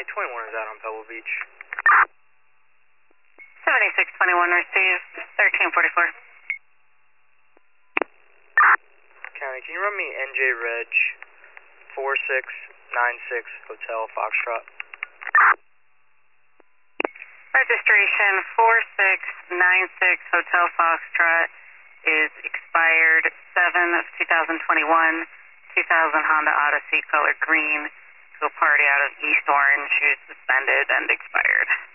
21 is out on Pebble Beach. 7621 received, 1344. County, can you run me NJ Reg 4696 Hotel Foxtrot? Registration 4696 Hotel Foxtrot is expired 7 of 2021, 2000 Honda Odyssey color green to a party out of East Orange who's suspended and expired.